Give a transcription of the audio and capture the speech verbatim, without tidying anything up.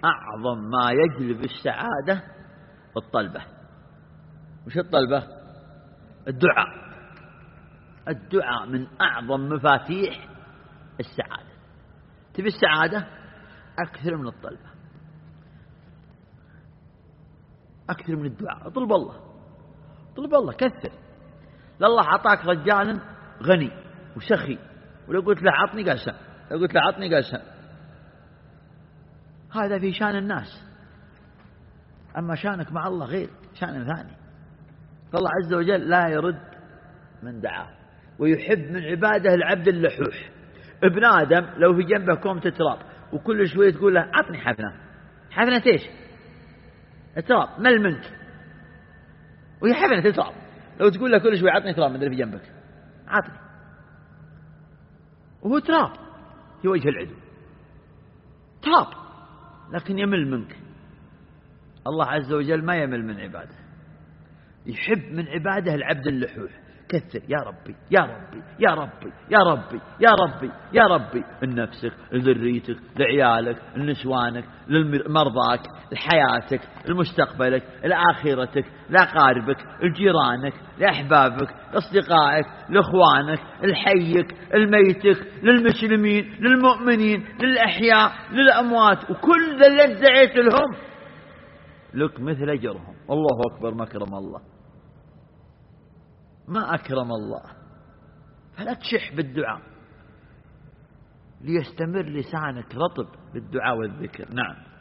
أعظم ما يجلب السعادة الطلبة. وش الطلبة؟ الدعاء. الدعاء من أعظم مفاتيح السعادة. تبي السعادة؟ أكثر من الطلبة، أكثر من الدعاء. طلب الله، طلب الله كثر. لله عطاك رجال غني وسخي، ولو قلت له عطني قال سأ، لو قلت له عطني قال سأ. هذا في شان الناس، أما شانك مع الله غير، شان ثاني. فالله عز وجل لا يرد من دعاه، ويحب من عباده العبد اللحوح. ابن آدم لو في جنبه كومة تراب وكل شوية تقول له عطني حفنة، حفنة ايش؟ تراب، مل منك، وهي حفنة تراب. لو تقول له كل شوية عطني تراب من اللي في جنبك، عطني، وهو تراب في وجه العدو، تراب، لكن يمل منك. الله عز وجل ما يمل من عباده، يحب من عباده العبد اللحوح. كثر يا ربي يا ربي يا ربي يا ربي يا ربي يا ربي، لنفسك، لذريتك، لعيالك، لنسوانك، لمرضاك، لحياتك، لمستقبلك، لآخرتك، لأقاربك، لجيرانك، لأحبابك، لأصدقائك، لأخوانك، لحيك، لميتك، للمسلمين، للمؤمنين، للأحياء، للأموات، وكل اللي ادعيت لهم لك مثل أجرهم. الله أكبر، ما أكرم الله، ما أكرم الله. فلا تشح بالدعاء، ليستمر لسانك رطب بالدعاء والذكر. نعم.